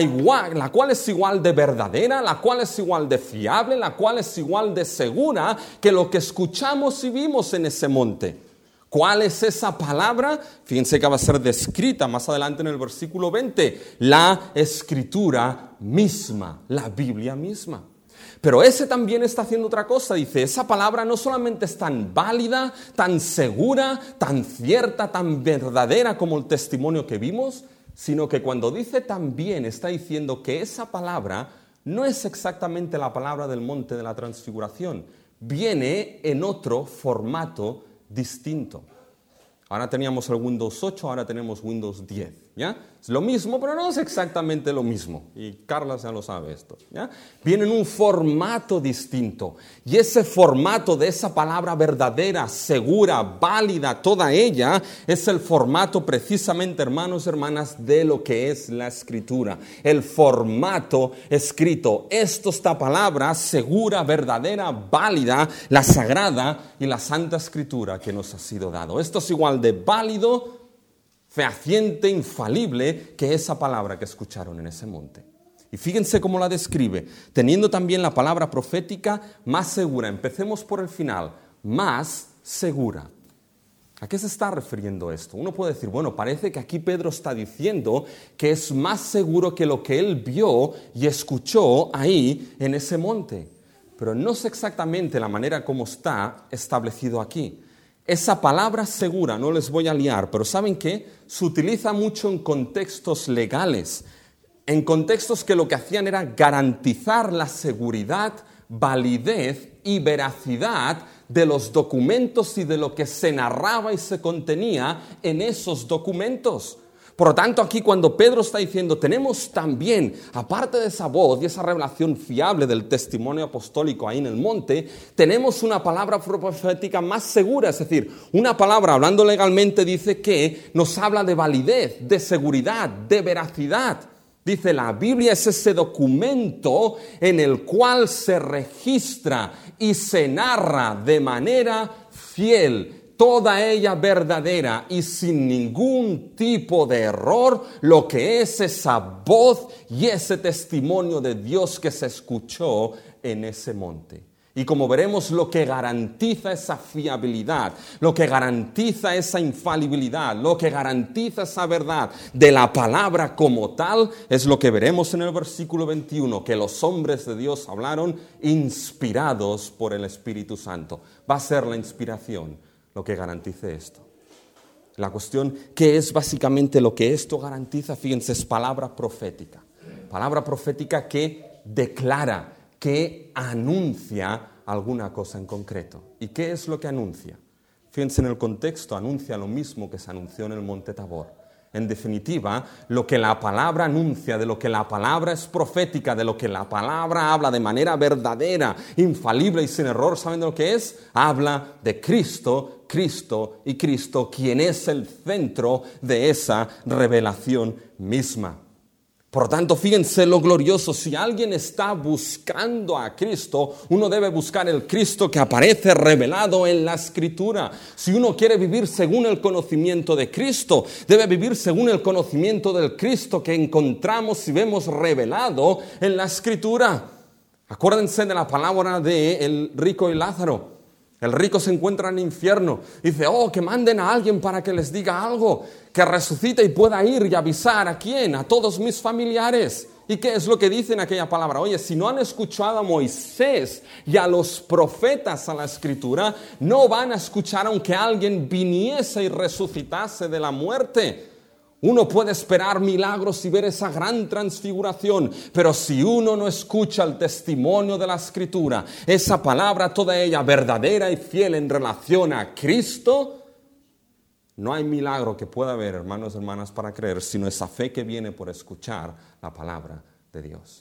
la cual es igual de verdadera, la cual es igual de fiable, la cual es igual de segura que lo que escuchamos y vimos en ese monte. ¿Cuál es esa palabra? Fíjense que va a ser descrita más adelante en el versículo 20. La Escritura misma, la Biblia misma. Pero ese también está haciendo otra cosa. Dice, esa palabra no solamente es tan válida, tan segura, tan cierta, tan verdadera como el testimonio que vimos, sino que cuando dice también está diciendo que esa palabra no es exactamente la palabra del monte de la transfiguración. Viene en otro formato distinto. Ahora teníamos el Windows 8, ahora tenemos Windows 10, ¿ya? Es lo mismo, pero no es exactamente lo mismo. Y Carla ya lo sabe esto, ¿ya? Viene en un formato distinto. Y ese formato de esa palabra verdadera, segura, válida, toda ella, es el formato precisamente, hermanos y hermanas, de lo que es la Escritura. El formato escrito. Esta palabra segura, verdadera, válida, la sagrada y la santa Escritura que nos ha sido dado. Esto es igual de válido, fehaciente, infalible que esa palabra que escucharon en ese monte. Y fíjense cómo la describe, teniendo también la palabra profética más segura. Empecemos por el final, más segura. ¿A qué se está refiriendo esto? Uno puede decir, bueno, parece que aquí Pedro está diciendo que es más seguro que lo que él vio y escuchó ahí en ese monte. Pero no es exactamente la manera como está establecido aquí. Esa palabra segura, no les voy a liar, pero ¿saben qué? Se utiliza mucho en contextos legales, en contextos que lo que hacían era garantizar la seguridad, validez y veracidad de los documentos y de lo que se narraba y se contenía en esos documentos. Por lo tanto, aquí cuando Pedro está diciendo, tenemos también, aparte de esa voz y esa revelación fiable del testimonio apostólico ahí en el monte, tenemos una palabra profética más segura, es decir, una palabra, hablando legalmente, dice que nos habla de validez, de seguridad, de veracidad. Dice, la Biblia es ese documento en el cual se registra y se narra de manera fiel, toda ella verdadera y sin ningún tipo de error, lo que es esa voz y ese testimonio de Dios que se escuchó en ese monte. Y como veremos, lo que garantiza esa fiabilidad, lo que garantiza esa infalibilidad, lo que garantiza esa verdad de la palabra como tal, es lo que veremos en el versículo 21, que los hombres de Dios hablaron inspirados por el Espíritu Santo. Va a ser la inspiración lo que garantice esto. La cuestión, ¿qué es básicamente lo que esto garantiza? Fíjense, es palabra profética. Palabra profética que declara, que anuncia alguna cosa en concreto. ¿Y qué es lo que anuncia? Fíjense en el contexto, anuncia lo mismo que se anunció en el monte Tabor. En definitiva, lo que la palabra anuncia, de lo que la palabra es profética, de lo que la palabra habla de manera verdadera, infalible y sin error, ¿saben de lo que es? Habla de Cristo, Cristo y Cristo, quien es el centro de esa revelación misma. Por tanto, fíjense lo glorioso, si alguien está buscando a Cristo, uno debe buscar el Cristo que aparece revelado en la Escritura. Si uno quiere vivir según el conocimiento de Cristo, debe vivir según el conocimiento del Cristo que encontramos y vemos revelado en la Escritura. Acuérdense de la palabra de el rico y Lázaro. El rico se encuentra en el infierno. Dice, que manden a alguien para que les diga algo, que resucite y pueda ir y avisar ¿a quién? A todos mis familiares. ¿Y qué es lo que dice en aquella palabra? Oye, si no han escuchado a Moisés y a los profetas a la Escritura, no van a escuchar aunque alguien viniese y resucitase de la muerte. Uno puede esperar milagros y ver esa gran transfiguración, pero si uno no escucha el testimonio de la Escritura, esa palabra toda ella verdadera y fiel en relación a Cristo, no hay milagro que pueda haber, hermanos y hermanas, para creer, sino esa fe que viene por escuchar la palabra de Dios.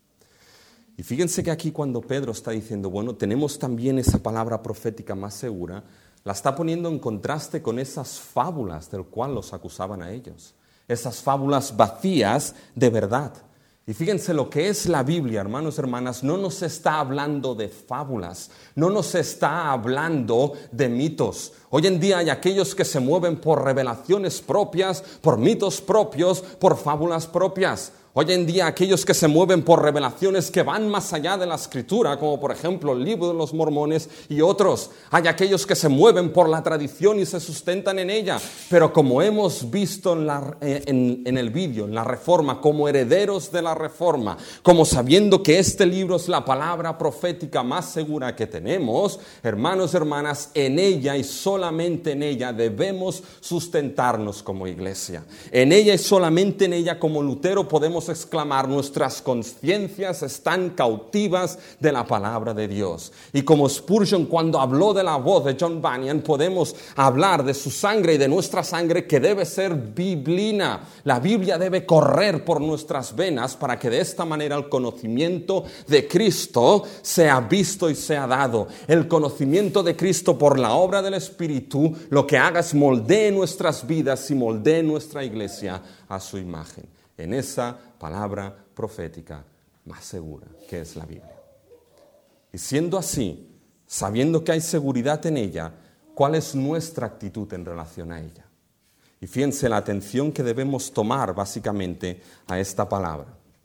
Y fíjense que aquí cuando Pedro está diciendo, bueno, tenemos también esa palabra profética más segura, la está poniendo en contraste con esas fábulas del cual los acusaban a ellos. Esas fábulas vacías de verdad. Y fíjense lo que es la Biblia, hermanos y hermanas, no nos está hablando de fábulas, no nos está hablando de mitos. Hoy en día hay aquellos que se mueven por revelaciones propias, por mitos propios, por fábulas propias. Hoy en día aquellos que se mueven por revelaciones que van más allá de la Escritura, como por ejemplo el libro de los Mormones y otros. Hay aquellos que se mueven por la tradición y se sustentan en ella. Pero como hemos visto en el vídeo, en la Reforma, como herederos de la Reforma, como sabiendo que este libro es la palabra profética más segura que tenemos, hermanos y hermanas, en ella y solamente en ella debemos sustentarnos como iglesia. En ella y solamente en ella como Lutero podemos exclamar, nuestras conciencias están cautivas de la palabra de Dios. Y como Spurgeon cuando habló de la voz de John Bunyan, podemos hablar de su sangre y de nuestra sangre que debe ser biblina. La Biblia debe correr por nuestras venas para que de esta manera el conocimiento de Cristo sea visto y sea dado. El conocimiento de Cristo por la obra del Espíritu lo que haga es moldee nuestras vidas y moldee nuestra iglesia a su imagen. En esa palabra profética más segura que es la Biblia. Y siendo así, sabiendo que hay seguridad en ella, ¿cuál es nuestra actitud en relación a ella? Y fíjense la atención que debemos tomar básicamente a esta palabra.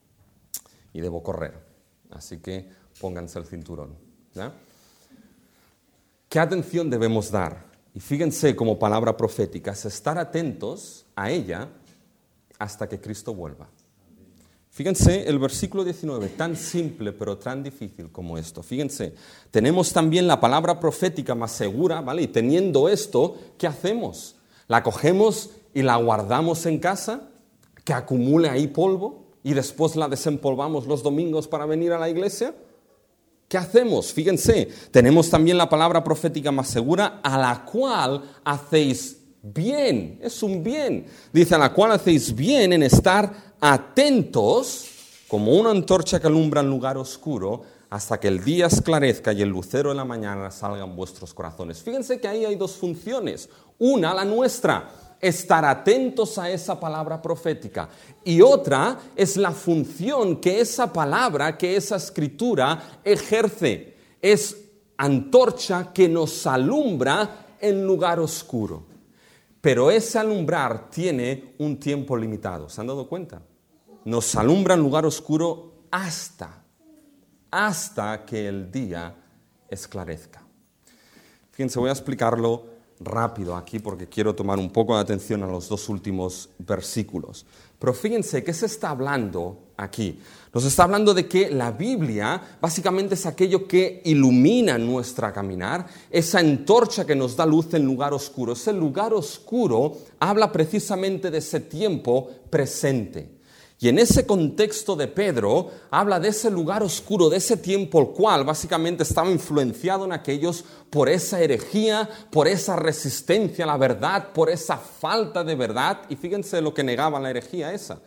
Y debo correr, así que pónganse el cinturón, ¿ya? ¿Qué atención debemos dar? Y fíjense como palabra profética, es estar atentos a ella hasta que Cristo vuelva. Fíjense el versículo 19, tan simple pero tan difícil como esto. Fíjense, tenemos también la palabra profética más segura, ¿vale? Y teniendo esto, ¿qué hacemos? ¿La cogemos y la guardamos en casa? ¿Que acumule ahí polvo? ¿Y después la desempolvamos los domingos para venir a la iglesia? ¿Qué hacemos? Fíjense, tenemos también la palabra profética más segura, a la cual hacéis bien, es un bien. Dice, a la cual hacéis bien en estar atentos, como una antorcha que alumbra en lugar oscuro, hasta que el día esclarezca y el lucero de la mañana salga en vuestros corazones. Fíjense que ahí hay dos funciones. Una, la nuestra, estar atentos a esa palabra profética. Y otra es la función que esa palabra, que esa escritura ejerce. Es antorcha que nos alumbra en lugar oscuro. Pero ese alumbrar tiene un tiempo limitado. ¿Se han dado cuenta? Nos alumbra en lugar oscuro hasta que el día esclarezca. Fíjense, voy a explicarlo rápido aquí porque quiero tomar un poco de atención a los dos últimos versículos. Pero fíjense, ¿qué se está hablando aquí? Nos está hablando de que la Biblia básicamente es aquello que ilumina nuestra caminar, esa antorcha que nos da luz en lugar oscuro. Ese lugar oscuro habla precisamente de ese tiempo presente. Y en ese contexto de Pedro, habla de ese lugar oscuro, de ese tiempo el cual básicamente estaba influenciado en aquellos por esa herejía, por esa resistencia a la verdad, por esa falta de verdad. Y fíjense lo que negaba la herejía esa.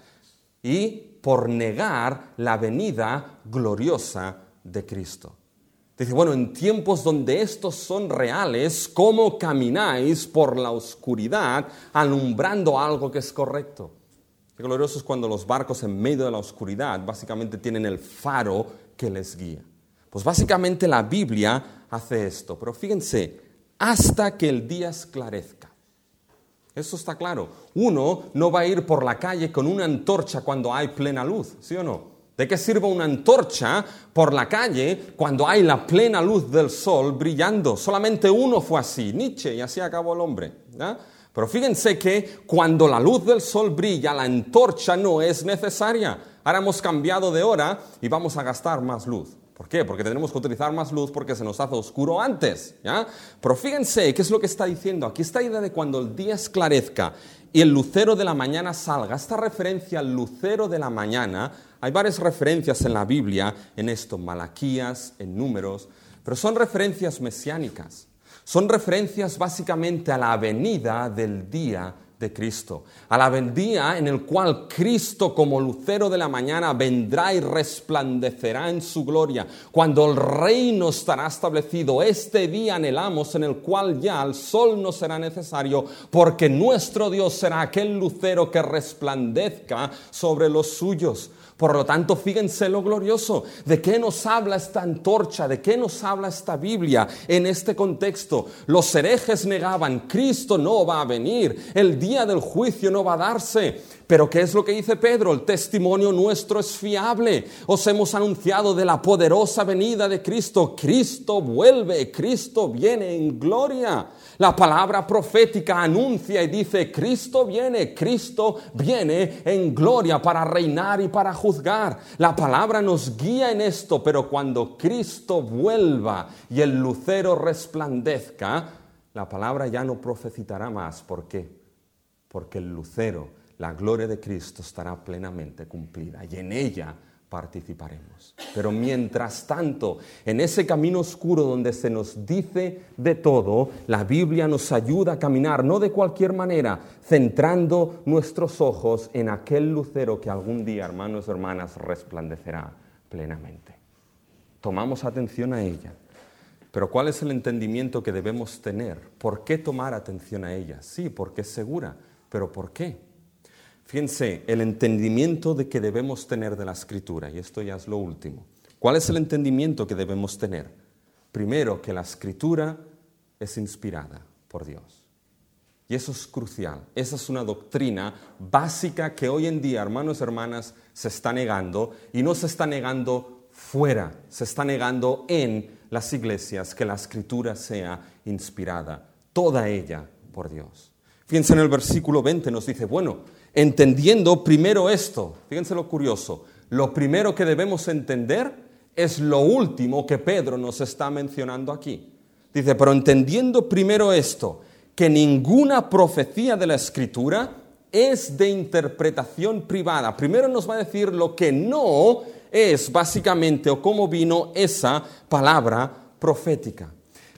Y por negar la venida gloriosa de Cristo. Dice, bueno, en tiempos donde estos son reales, ¿cómo camináis por la oscuridad alumbrando algo que es correcto? Qué glorioso es cuando los barcos en medio de la oscuridad básicamente tienen el faro que les guía. Pues básicamente la Biblia hace esto, pero fíjense, hasta que el día esclarezca. Eso está claro. Uno no va a ir por la calle con una antorcha cuando hay plena luz, ¿sí o no? ¿De qué sirve una antorcha por la calle cuando hay la plena luz del sol brillando? Solamente uno fue así, Nietzsche, y así acabó el hombre, ¿ya? Pero fíjense que cuando la luz del sol brilla, la antorcha no es necesaria. Ahora hemos cambiado de hora y vamos a gastar más luz. ¿Por qué? Porque tenemos que utilizar más luz porque se nos hace oscuro antes, ¿ya? Pero fíjense, ¿qué es lo que está diciendo? Aquí esta idea de cuando el día esclarezca y el lucero de la mañana salga. Esta referencia al lucero de la mañana, hay varias referencias en la Biblia en esto, Malaquías, en Números, pero son referencias mesiánicas. Son referencias básicamente a la venida del día de Cristo, a la día en el cual Cristo como lucero de la mañana vendrá y resplandecerá en su gloria, cuando el reino estará establecido. Este día anhelamos en el cual ya el sol no será necesario, porque nuestro Dios será aquel lucero que resplandezca sobre los suyos. Por lo tanto, fíjense lo glorioso. ¿De qué nos habla esta antorcha? ¿De qué nos habla esta Biblia en este contexto? Los herejes negaban, Cristo no va a venir, el día del juicio no va a darse. Pero ¿qué es lo que dice Pedro? El testimonio nuestro es fiable. Os hemos anunciado de la poderosa venida de Cristo. Cristo vuelve, Cristo viene en gloria. La palabra profética anuncia y dice, Cristo viene en gloria para reinar y para juzgar. La palabra nos guía en esto, pero cuando Cristo vuelva y el lucero resplandezca, la palabra ya no profetizará más. ¿Por qué? Porque el lucero, la gloria de Cristo estará plenamente cumplida y en ella participaremos. Pero mientras tanto, en ese camino oscuro donde se nos dice de todo, la Biblia nos ayuda a caminar, no de cualquier manera, centrando nuestros ojos en aquel lucero que algún día, hermanos y hermanas, resplandecerá plenamente. Tomamos atención a ella. Pero ¿cuál es el entendimiento que debemos tener? ¿Por qué tomar atención a ella? Sí, porque es segura, pero ¿por qué? Fíjense, el entendimiento de que debemos tener de la Escritura, y esto ya es lo último. ¿Cuál es el entendimiento que debemos tener? Primero, que la Escritura es inspirada por Dios. Y eso es crucial. Esa es una doctrina básica que hoy en día, hermanos y hermanas, se está negando, y no se está negando fuera, se está negando en las iglesias, que la Escritura sea inspirada, toda ella por Dios. Fíjense en el versículo 20, nos dice, bueno, entendiendo primero esto, fíjense lo curioso, lo primero que debemos entender es lo último que Pedro nos está mencionando aquí. Dice, pero entendiendo primero esto, que ninguna profecía de la Escritura es de interpretación privada. Primero nos va a decir lo que no es básicamente o cómo vino esa palabra profética.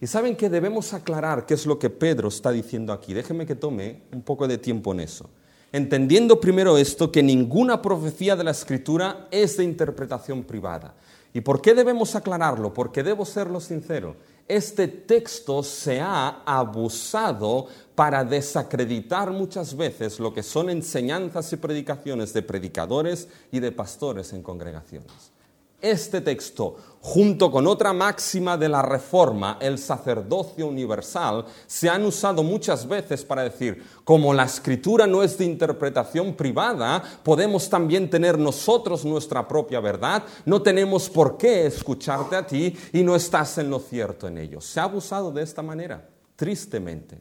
Y saben que debemos aclarar qué es lo que Pedro está diciendo aquí. Déjenme que tome un poco de tiempo en eso. Entendiendo primero esto, que ninguna profecía de la Escritura es de interpretación privada. ¿Y por qué debemos aclararlo? Porque debo serlo sincero. Este texto se ha abusado para desacreditar muchas veces lo que son enseñanzas y predicaciones de predicadores y de pastores en congregaciones. Este texto, junto con otra máxima de la Reforma, el sacerdocio universal, se han usado muchas veces para decir, como la Escritura no es de interpretación privada, podemos también tener nosotros nuestra propia verdad, no tenemos por qué escucharte a ti y no estás en lo cierto en ello. Se ha abusado de esta manera, tristemente.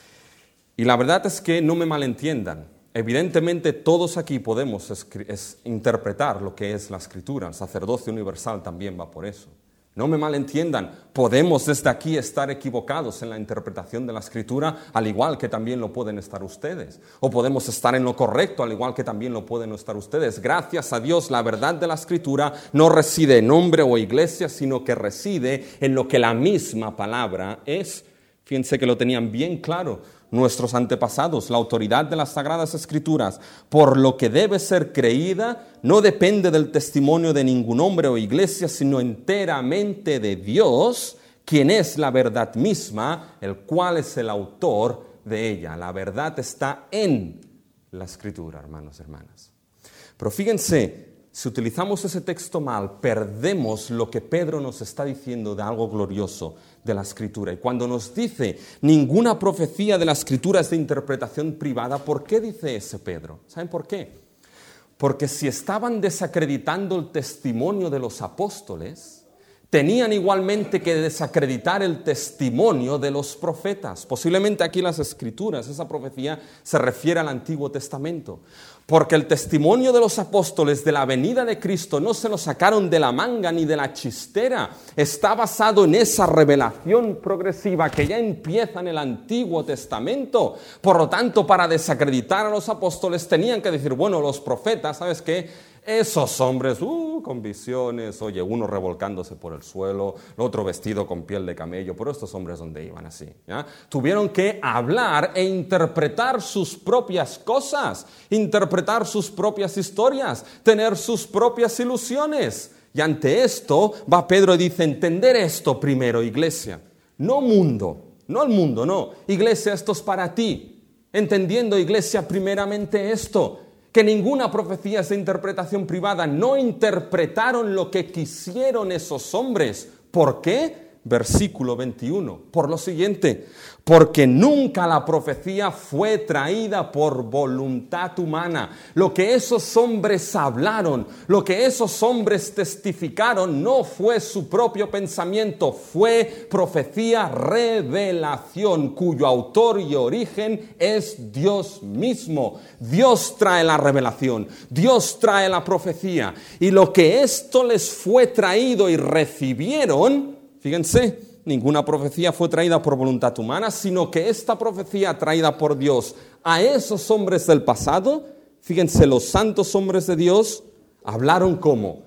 Y la verdad es que no me malentiendan. Evidentemente todos aquí podemos interpretar lo que es la Escritura, el sacerdocio universal también va por eso. No me malentiendan, podemos desde aquí estar equivocados en la interpretación de la Escritura, al igual que también lo pueden estar ustedes. O podemos estar en lo correcto, al igual que también lo pueden estar ustedes. Gracias a Dios, la verdad de la Escritura no reside en hombre o iglesia, sino que reside en lo que la misma palabra es. Fíjense que lo tenían bien claro nuestros antepasados, la autoridad de las Sagradas Escrituras, por lo que debe ser creída, no depende del testimonio de ningún hombre o iglesia, sino enteramente de Dios, quien es la verdad misma, el cual es el autor de ella. La verdad está en la Escritura, hermanos y hermanas. Pero fíjense, si utilizamos ese texto mal, perdemos lo que Pedro nos está diciendo de algo glorioso de la Escritura. Y cuando nos dice, ninguna profecía de la Escritura es de interpretación privada, ¿por qué dice ese Pedro? ¿Saben por qué? Porque si estaban desacreditando el testimonio de los apóstoles, tenían igualmente que desacreditar el testimonio de los profetas. Posiblemente aquí las Escrituras, esa profecía se refiere al Antiguo Testamento. Porque el testimonio de los apóstoles de la venida de Cristo no se lo sacaron de la manga ni de la chistera. Está basado en esa revelación progresiva que ya empieza en el Antiguo Testamento. Por lo tanto, para desacreditar a los apóstoles tenían que decir, bueno, los profetas, ¿sabes qué? Esos hombres, con visiones, oye, uno revolcándose por el suelo, el otro vestido con piel de camello, pero estos hombres ¿dónde iban así? ¿Ya? Tuvieron que hablar e interpretar sus propias cosas, interpretar sus propias historias, tener sus propias ilusiones. Y ante esto va Pedro y dice, entender esto primero, iglesia, no mundo, no el mundo, no, iglesia, esto es para ti, entendiendo, iglesia, primeramente esto, que ninguna profecía es de interpretación privada, no interpretaron lo que quisieron esos hombres. ¿Por qué? Versículo 21, por lo siguiente, porque nunca la profecía fue traída por voluntad humana. Lo que esos hombres hablaron, lo que esos hombres testificaron, no fue su propio pensamiento, fue profecía, revelación, cuyo autor y origen es Dios mismo. Dios trae la revelación, Dios trae la profecía, y lo que esto les fue traído y recibieron, fíjense, ninguna profecía fue traída por voluntad humana, sino que esta profecía traída por Dios a esos hombres del pasado, fíjense, los santos hombres de Dios hablaron como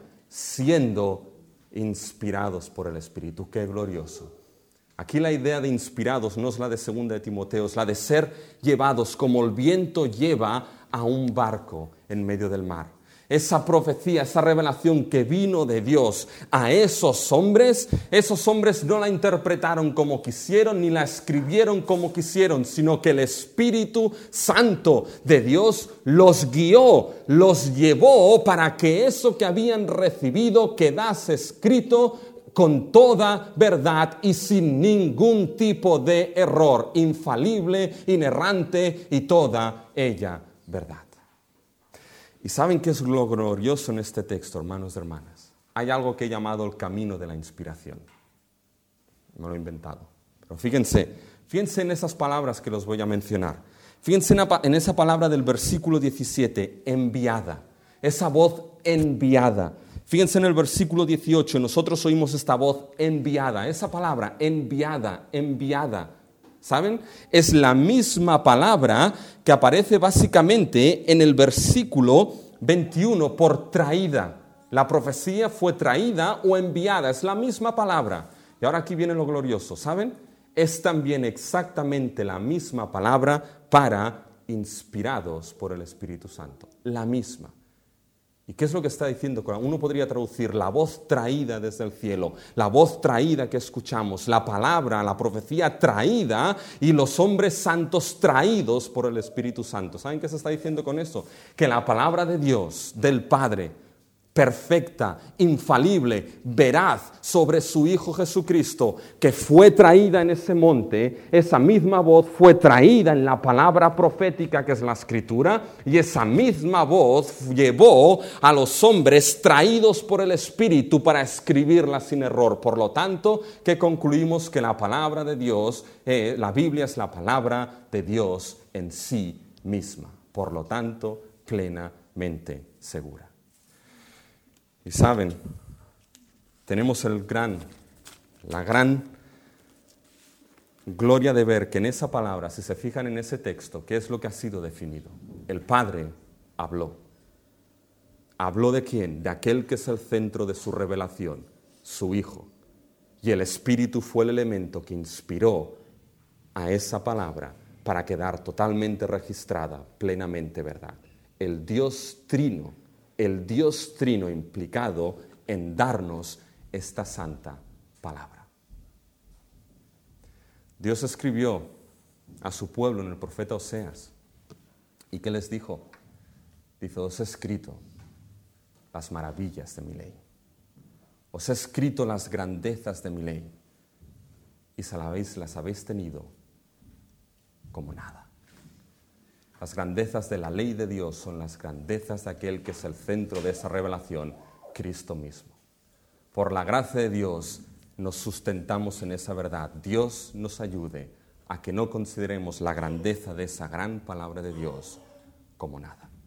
siendo inspirados por el Espíritu. ¡Qué glorioso! Aquí la idea de inspirados no es la de 2 de Timoteo, es la de ser llevados como el viento lleva a un barco en medio del mar. Esa profecía, esa revelación que vino de Dios a esos hombres no la interpretaron como quisieron ni la escribieron como quisieron, sino que el Espíritu Santo de Dios los guió, los llevó para que eso que habían recibido quedase escrito con toda verdad y sin ningún tipo de error, infalible, inerrante y toda ella verdad. ¿Y saben qué es lo glorioso en este texto, hermanos y hermanas? Hay algo que he llamado el camino de la inspiración. Me lo he inventado. Pero fíjense en esas palabras que los voy a mencionar. Fíjense en esa palabra del versículo 17, enviada. Esa voz enviada. Fíjense en el versículo 18, nosotros oímos esta voz enviada. Esa palabra, enviada, enviada. ¿Saben? Es la misma palabra que aparece básicamente en el versículo 21 por traída. La profecía fue traída o enviada, es la misma palabra. Y ahora aquí viene lo glorioso, ¿saben? Es también exactamente la misma palabra para inspirados por el Espíritu Santo. La misma. ¿Y qué es lo que está diciendo? Uno podría traducir la voz traída desde el cielo, la voz traída que escuchamos, la palabra, la profecía traída y los hombres santos traídos por el Espíritu Santo. ¿Saben qué se está diciendo con eso? Que la palabra de Dios, del Padre, perfecta, infalible, veraz sobre su Hijo Jesucristo, que fue traída en ese monte, esa misma voz fue traída en la palabra profética que es la Escritura, y esa misma voz llevó a los hombres traídos por el Espíritu para escribirla sin error. Por lo tanto, que concluimos que la palabra de Dios, la Biblia es la palabra de Dios en sí misma, por lo tanto, plenamente segura. Y saben, tenemos la gran gloria de ver que en esa palabra, si se fijan en ese texto, ¿qué es lo que ha sido definido? El Padre habló. ¿Habló de quién? De aquel que es el centro de su revelación, su Hijo. Y el Espíritu fue el elemento que inspiró a esa palabra para quedar totalmente registrada, plenamente verdad. El Dios Trino implicado en darnos esta santa palabra. Dios escribió a su pueblo en el profeta Oseas. ¿Y qué les dijo? Dice, os he escrito las maravillas de mi ley. Os he escrito las grandezas de mi ley. Y las habéis tenido como nada. Las grandezas de la ley de Dios son las grandezas de aquel que es el centro de esa revelación, Cristo mismo. Por la gracia de Dios nos sustentamos en esa verdad. Dios nos ayude a que no consideremos la grandeza de esa gran palabra de Dios como nada.